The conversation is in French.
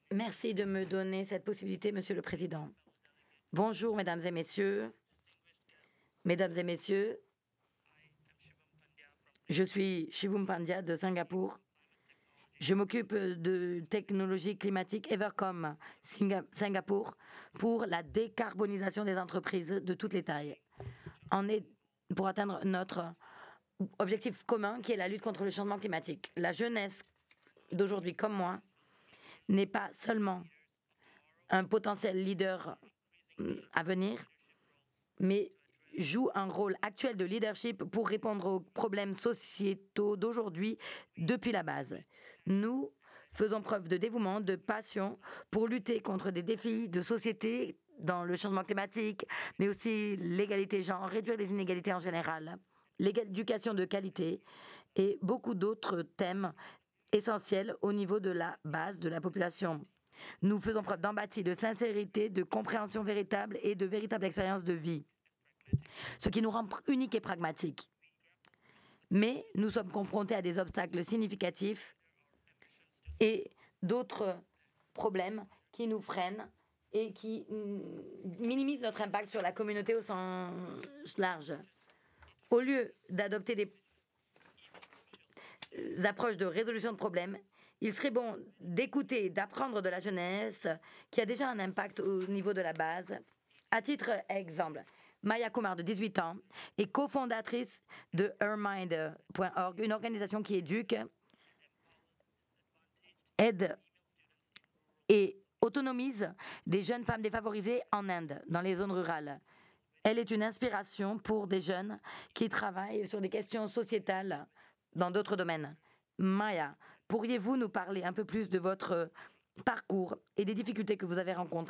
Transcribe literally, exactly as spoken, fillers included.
Merci de me donner cette possibilité, Monsieur le Président. Bonjour, mesdames et messieurs. Mesdames et messieurs, je suis Shivam Pandya de Singapour. Je m'occupe de technologie climatique Evercom Singa- Singapour pour la décarbonisation des entreprises de toutes les tailles. En est pour atteindre notre objectif commun qui est la lutte contre le changement climatique. La jeunesse d'aujourd'hui comme moi n'est pas seulement un potentiel leader mm, à venir, mais joue un rôle actuel de leadership pour répondre aux problèmes sociétaux d'aujourd'hui depuis la base. Nous faisons preuve de dévouement, de passion pour lutter contre des défis de société dans le changement climatique, mais aussi l'égalité genre, réduire les inégalités en général, l'éducation de qualité et beaucoup d'autres thèmes essentiels au niveau de la base de la population. Nous faisons preuve d'empathie, de sincérité, de compréhension véritable et de véritable expérience de vie, ce qui nous rend uniques et pragmatiques. Mais nous sommes confrontés à des obstacles significatifs et d'autres problèmes qui nous freinent et qui minimisent notre impact sur la communauté au sens large. Au lieu d'adopter des approches de résolution de problèmes, il serait bon d'écouter et d'apprendre de la jeunesse qui a déjà un impact au niveau de la base. À titre exemple, Maya Kumar, de dix-huit ans, est cofondatrice de hermind point org, une organisation qui éduque, aide et autonomise des jeunes femmes défavorisées en Inde, dans les zones rurales. Elle est une inspiration pour des jeunes qui travaillent sur des questions sociétales dans d'autres domaines. Maya, pourriez-vous nous parler un peu plus de votre parcours et des difficultés que vous avez rencontrées